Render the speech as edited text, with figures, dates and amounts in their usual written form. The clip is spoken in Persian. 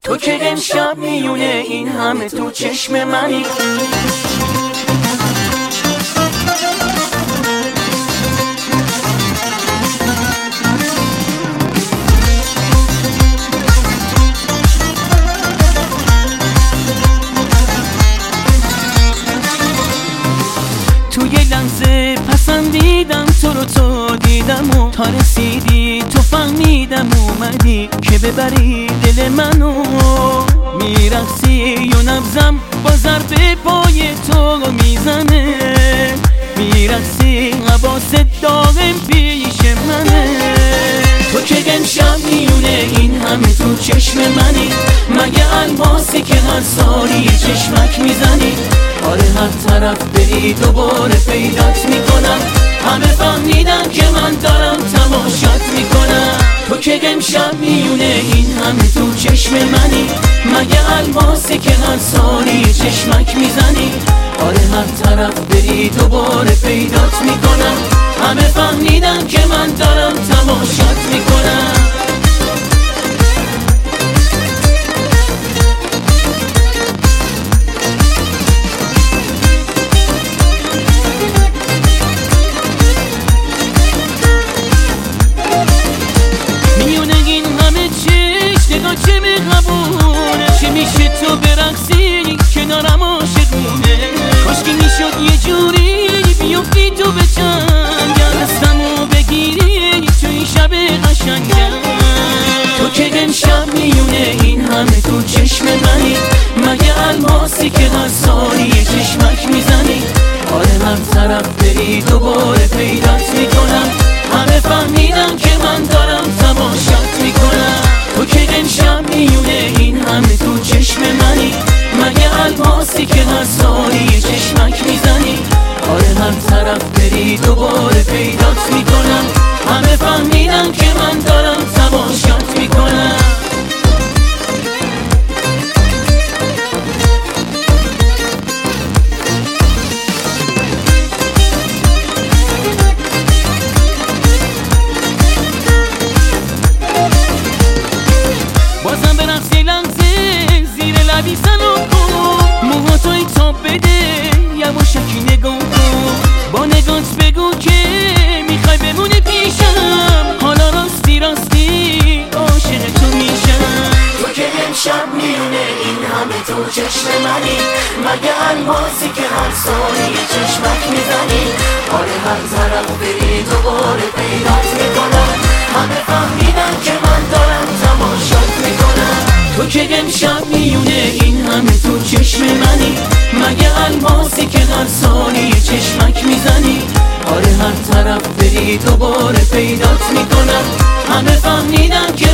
تو که امشب میونه این همه تو چشم منی. توی لحظه پسندیدم تو دیدم و تا رسیدی تو فهمیدم اومدی که ببری دل منو. میرقصی و نبضم با ضرب پای تو میزنه، میرقصی حواست دارم پیش منه. تو که امشب میونه این همه تو چشم منی، مگه الماسی که هر سالی چشمک میزنی؟ آره هر طرف بری دوباره پیدات میکنم، همه فهمیدن که من دارم تماشات میکنم. تو که امشب میونه این همه تو چشم منی، مگه الماسی که هر سالی چشمک میزنی؟ آره هر طرف بری دوباره پیدات میکنم، همه فهمیدن که من دارم تماشات میکنم. چه مهربونه، چه میشه تو برقصی کنارم عاشقونه؟ کاشکی میشد یه جوری بیفتی تو به چنگم، دستمو بگیری تو این شب قشنگم. تو که امشب میونه این همه تو چشم منی، مگه الماسی که هر سالی چشمک میزنی؟ آره هر طرف بری دوباره پیدات میکنم، همه فهمیدن که من دارم تماشات میکنم. تو که امشب میونه این همه تو چشم منی، مگه الماسی که هر سالی چشمک میزنی؟ آره هر طرف بری دوباره پیدات میکنم، همه فهمیدن که من دارم تماشات میکنم. بازم برقصی لحظه زیر لبی سلام کن، موها توی تاب بده یواشکی نگاه کن، با نگات بگو که میخوای بمونی پیشم، حالا راستی راستی عاشق تو میشم. تو که امشب میونه این همه تو چشم منی، مگه الماسی که هر سالی چشمک میزنی؟ آره هر طرف بری دوباره پیدات میکنم، همه فهمیدن که من دارم تماشات میکنم. تو که امشب میونه این همه تو چشم منی، مگه الماسی که هر سالی چشمک میزنی؟ آره هر طرف بری دوباره پیدات میکنم، همه فهمیدن که